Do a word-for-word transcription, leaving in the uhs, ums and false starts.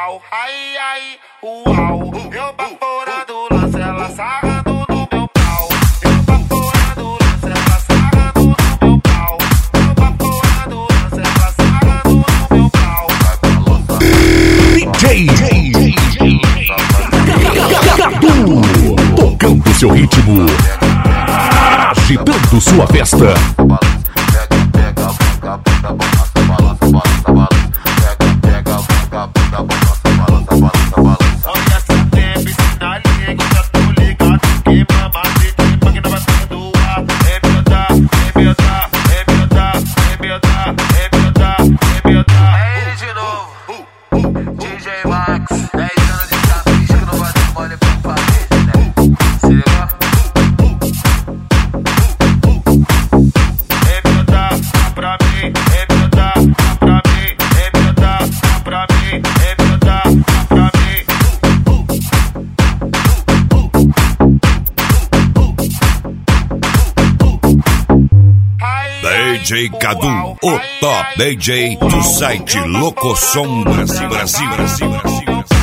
uau, ai, ai, uau. Eu baforando o lance, ela sarrando no meu pau. Eu baforando o lance, ela sarrando no meu pau. Eu baforando o lance, ela sarrando no meu pau. D J Cadu, tocando seu ritmo, agitando sua festa. Olha essa bebê, se na liga, já tô ligado que mamacete, porque não vai perdoar. É miudar, é miudar, é miudar, é miudar, é miudar, é miudar. É ele de novo, D J Max, dez anos de chapéu, que não vai ter mole pra família, né? Se liga? É miudar, dá pra mim, é miudar, dá pra mim, é miudar, dá pra mim, é miudar, dá pra mim. D J Cadu, o top D J do site Locosom Brasil, Brasil, Brasil, Brasil.